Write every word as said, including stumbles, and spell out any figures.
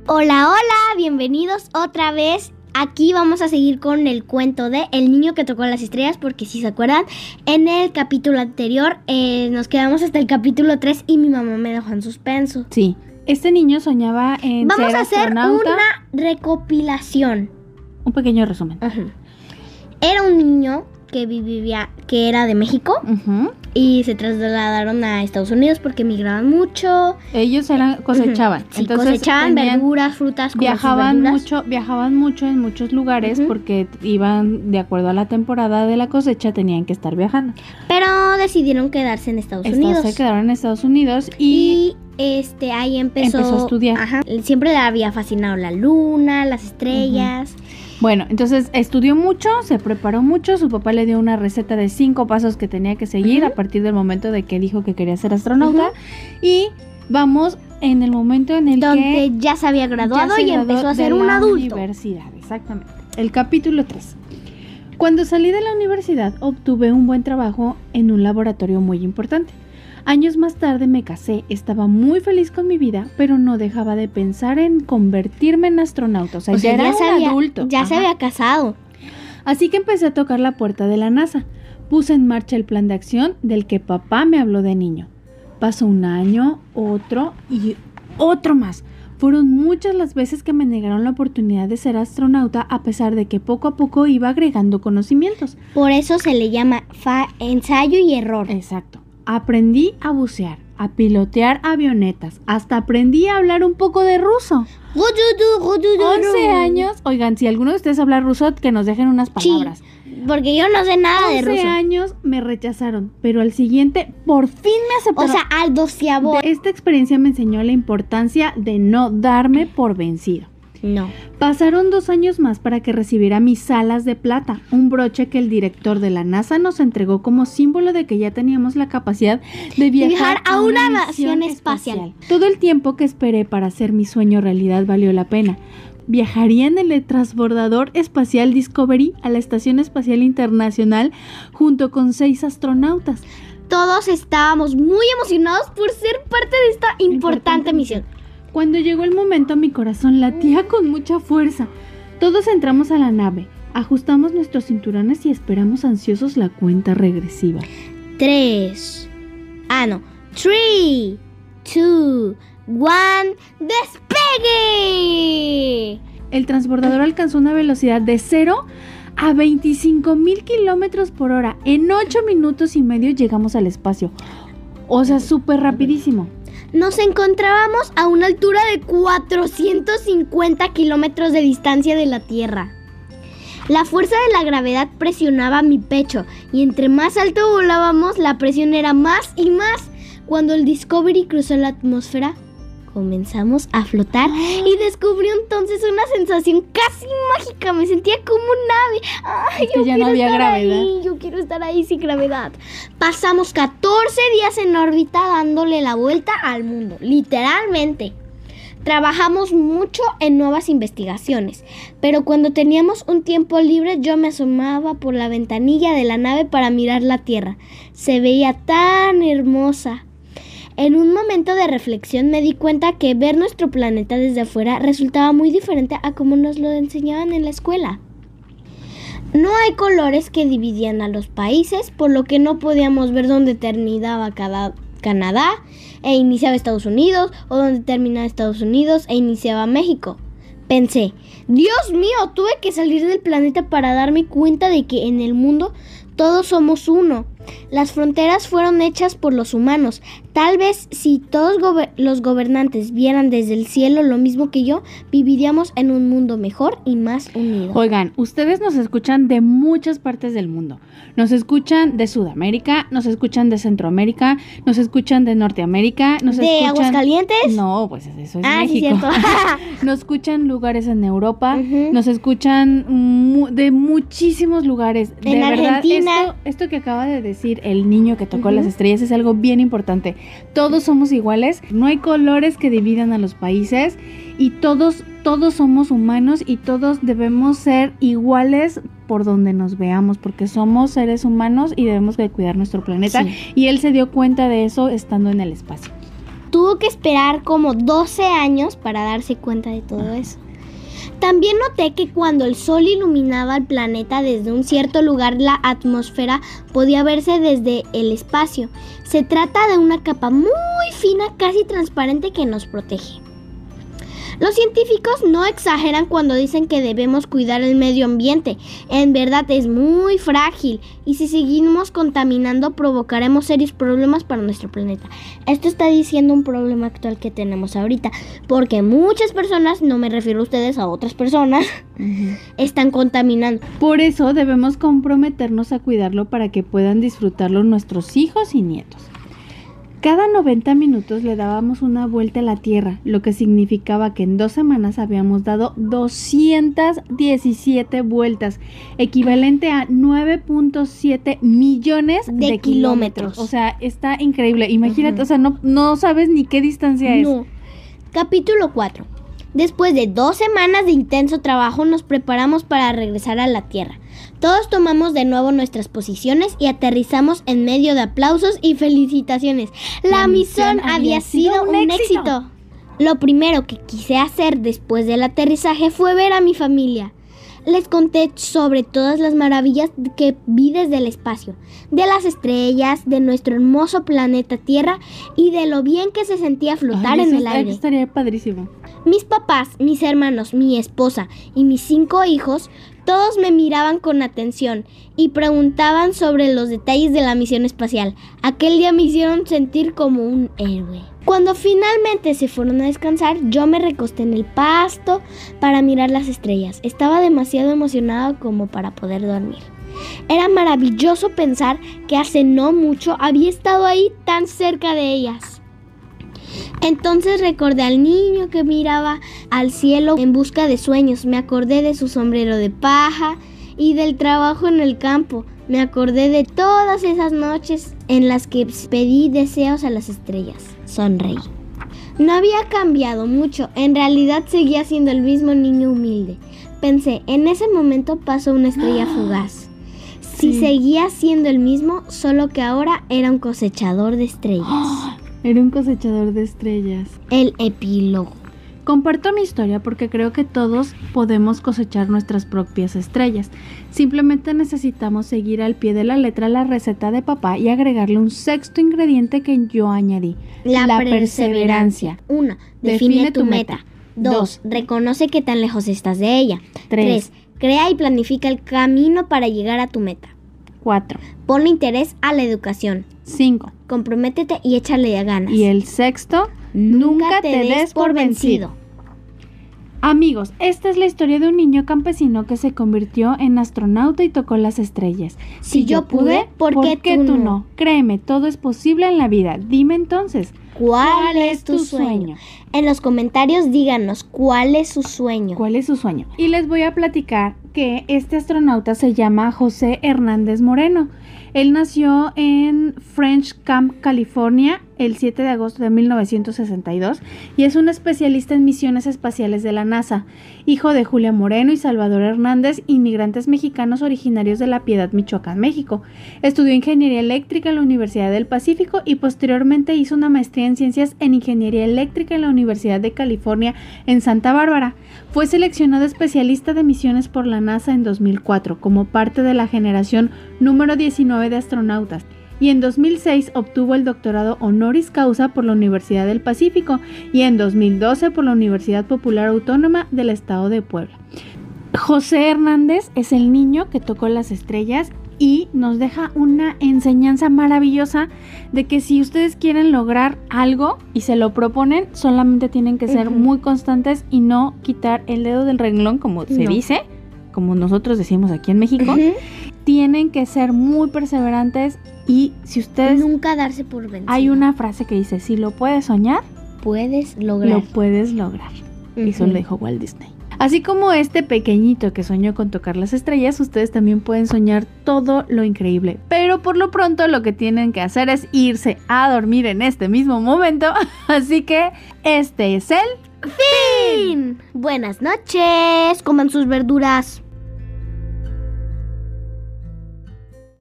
Hola, hola, bienvenidos otra vez. Aquí vamos a seguir con el cuento de El niño que tocó las estrellas, porque si se acuerdan, en el capítulo anterior eh, nos quedamos hasta el capítulo tres y mi mamá me dejó en suspenso. Sí, este niño soñaba en Vamos ser a hacer astronauta. una recopilación. Un pequeño resumen. Uh-huh. Era un niño que vivía, que era de México Uh-huh. y se trasladaron a Estados Unidos porque migraban mucho. Ellos eran cosechaban. Uh-huh. Sí, Entonces cosechaban tenían, verduras, frutas, como viajaban verduras. mucho, viajaban mucho en muchos lugares Uh-huh. porque iban de acuerdo a la temporada de la cosecha, tenían que estar viajando. Pero decidieron quedarse en Estados Estos Unidos. se quedaron en Estados Unidos y, Y este ahí empezó, empezó a estudiar. Ajá, siempre le había fascinado la luna, las estrellas. Uh-huh. Bueno, entonces estudió mucho, se preparó mucho, su papá le dio una receta de cinco pasos que tenía que seguir Uh-huh. a partir del momento de que dijo que quería ser astronauta. Uh-huh. Y vamos en el momento en el Donde que ya se había graduado ya se y graduó empezó a de ser un la adulto. Universidad, exactamente. El capítulo tres. Cuando salí de la universidad obtuve un buen trabajo en un laboratorio muy importante. Años más tarde me casé, estaba muy feliz con mi vida, pero no dejaba de pensar en convertirme en astronauta. O sea, O sea, ya era ya se un había, adulto. Ya se Ajá. había casado. Así que empecé a tocar la puerta de la NASA. Puse en marcha el plan de acción del que papá me habló de niño. Pasó un año, otro y otro más. Fueron muchas las veces que me negaron la oportunidad de ser astronauta, a pesar de que poco a poco iba agregando conocimientos. Por eso se le llama fa- ensayo y error. Exacto. Aprendí a bucear, a pilotear avionetas, hasta aprendí a hablar un poco de ruso. once años. Oigan, si alguno de ustedes habla ruso, que nos dejen unas palabras. Sí, porque yo no sé nada de once ruso. años me rechazaron, pero al siguiente por fin me O aceptaron. sea, al doceavo. De- Esta experiencia me enseñó la importancia de no darme por vencido. No. Pasaron dos años más para que recibiera mis alas de plata, un broche que el director de la NASA nos entregó como símbolo de que ya teníamos la capacidad de viajar, viajar a una nación espacial. Todo el tiempo que esperé para hacer mi sueño realidad valió la pena. Viajaría en el transbordador espacial Discovery a la Estación Espacial Internacional junto con seis astronautas. Todos estábamos muy emocionados por ser parte de esta importante, Importante misión. Cuando llegó el momento, mi corazón latía con mucha fuerza. Todos entramos a la nave, ajustamos nuestros cinturones y esperamos ansiosos la cuenta regresiva. Tres. Ah, no. Three, two, one, ¡despegue! El transbordador alcanzó una velocidad de cero a veinticinco mil kilómetros por hora. En ocho minutos y medio llegamos al espacio. O sea, súper rapidísimo. Nos encontrábamos a una altura de cuatrocientos cincuenta kilómetros de distancia de la Tierra. La fuerza de la gravedad presionaba mi pecho y entre más alto volábamos, la presión era más y más. Cuando el Discovery cruzó la atmósfera, comenzamos a flotar y descubrí entonces una sensación casi mágica. Me sentía como un ave. Ay, Es que yo ya quiero no había estar gravedad. ahí, yo quiero estar ahí sin gravedad. Pasamos catorce días en órbita dándole la vuelta al mundo, literalmente. Trabajamos mucho en nuevas investigaciones, pero cuando teníamos un tiempo libre yo me asomaba por la ventanilla de la nave para mirar la Tierra. Se veía tan hermosa. En un momento de reflexión me di cuenta que ver nuestro planeta desde afuera resultaba muy diferente a como nos lo enseñaban en la escuela. No hay colores que dividían a los países, por lo que no podíamos ver dónde terminaba cada Canadá e iniciaba Estados Unidos, o dónde terminaba Estados Unidos e iniciaba México. Pensé, Dios mío, tuve que salir del planeta para darme cuenta de que en el mundo todos somos uno. Las fronteras fueron hechas por los humanos. Tal vez si todos gober- los gobernantes vieran desde el cielo lo mismo que yo, viviríamos en un mundo mejor y más unido. Oigan, ustedes nos escuchan de muchas partes del mundo. Nos escuchan de Sudamérica, nos escuchan de Centroamérica, nos escuchan de Norteamérica, nos ¿De escuchan... Aguascalientes? No, pues eso es Ah, sí, México. cierto. Nos escuchan lugares en Europa, Ujú. nos escuchan mu- de muchísimos lugares. De En verdad, Argentina. esto, esto que acaba de decir el niño que tocó Ujú. las estrellas es algo bien importante. Todos somos iguales, no hay colores que dividan a los países y todos, todos somos humanos y todos debemos ser iguales por donde nos veamos, porque somos seres humanos y debemos de cuidar nuestro planeta. Sí. Y él se dio cuenta de eso estando en el espacio. Tuvo que esperar como doce años para darse cuenta de todo eso. También noté que cuando el sol iluminaba el planeta desde un cierto lugar, la atmósfera podía verse desde el espacio. Se trata de una capa muy fina, casi transparente, que nos protege. Los científicos no exageran cuando dicen que debemos cuidar el medio ambiente. En verdad es muy frágil y si seguimos contaminando provocaremos serios problemas para nuestro planeta. Esto está diciendo un problema actual que tenemos ahorita, porque muchas personas, no me refiero a ustedes, a otras personas, uh-huh. están contaminando. Por eso debemos comprometernos a cuidarlo para que puedan disfrutarlo nuestros hijos y nietos. Cada noventa minutos le dábamos una vuelta a la Tierra, lo que significaba que en dos semanas habíamos dado doscientas diecisiete vueltas, equivalente a nueve punto siete millones de, de kilómetros. kilómetros. O sea, está increíble. Imagínate, uh-huh. o sea, no, no sabes ni qué distancia es. No. Capítulo cuatro. Después de dos semanas de intenso trabajo, nos preparamos para regresar a la Tierra. Todos tomamos de nuevo nuestras posiciones y aterrizamos en medio de aplausos y felicitaciones. La, la misión, misión había sido un, un éxito. éxito. Lo primero que quise hacer después del aterrizaje fue ver a mi familia. Les conté sobre todas las maravillas que vi desde el espacio, de las estrellas, de nuestro hermoso planeta Tierra y de lo bien que se sentía flotar Ay, en el aire. Estaría padrísimo. Mis papás, mis hermanos, mi esposa y mis cinco hijos, todos me miraban con atención y preguntaban sobre los detalles de la misión espacial. Aquel día me hicieron sentir como un héroe. Cuando finalmente se fueron a descansar, yo me recosté en el pasto para mirar las estrellas. Estaba demasiado emocionada como para poder dormir. Era maravilloso pensar que hace no mucho había estado ahí tan cerca de ellas. Entonces recordé al niño que miraba al cielo en busca de sueños. Me acordé de su sombrero de paja y del trabajo en el campo. Me acordé de todas esas noches en las que pedí deseos a las estrellas. Sonreí. No había cambiado mucho. En realidad seguía siendo el mismo niño humilde. Pensé, en ese momento pasó una estrella fugaz. Si sí. seguía siendo el mismo, solo que ahora era un cosechador de estrellas. Era un cosechador de estrellas. El epílogo. Comparto mi historia porque creo que todos podemos cosechar nuestras propias estrellas. Simplemente necesitamos seguir al pie de la letra la receta de papá y agregarle un sexto ingrediente que yo añadí. La, la perseverancia. Uno, define, define tu meta. meta. Dos, reconoce qué tan lejos estás de ella. Tres, crea y planifica el camino para llegar a tu meta. Cuatro, ponle interés a la educación. Cinco, comprométete y échale ganas. Y el sexto, nunca, nunca te, te des por vencido. Amigos, esta es la historia de un niño campesino que se convirtió en astronauta y tocó las estrellas. Si, si yo pude, ¿por, ¿por qué, qué tú, tú no? no? Créeme, todo es posible en la vida. Dime entonces, ¿cuál, ¿cuál es tu sueño? sueño? En los comentarios díganos cuál es su sueño. ¿Cuál es su sueño? Y les voy a platicar que este astronauta se llama José Hernández Moreno. Él nació en French Camp, California, el siete de agosto de mil novecientos sesenta y dos y es un especialista en misiones espaciales de la NASA, hijo de Julia Moreno y Salvador Hernández, inmigrantes mexicanos originarios de La Piedad, Michoacán, México. Estudió ingeniería eléctrica en la Universidad del Pacífico y posteriormente hizo una maestría en ciencias en ingeniería eléctrica en la Universidad de California en Santa Bárbara. Fue seleccionado especialista de misiones por la NASA en dos mil cuatro como parte de la generación número diecinueve de astronautas. Y en dos mil seis obtuvo el doctorado honoris causa por la Universidad del Pacífico y en dos mil doce por la Universidad Popular Autónoma del Estado de Puebla. José Hernández es el niño que tocó las estrellas y nos deja una enseñanza maravillosa de que si ustedes quieren lograr algo y se lo proponen, solamente tienen que ser uh-huh. muy constantes y no quitar el dedo del renglón, como no. se dice, como nosotros decimos aquí en México. Uh-huh. Tienen que ser muy perseverantes y si ustedes... nunca darse por vencido. Hay una frase que dice, si lo puedes soñar, puedes lograr. Lo puedes lograr. Uh-huh. Eso lo dijo Walt Disney. Así como este pequeñito que soñó con tocar las estrellas, ustedes también pueden soñar todo lo increíble. Pero por lo pronto lo que tienen que hacer es irse a dormir en este mismo momento. Así que este es el fin. Buenas noches. Coman sus verduras.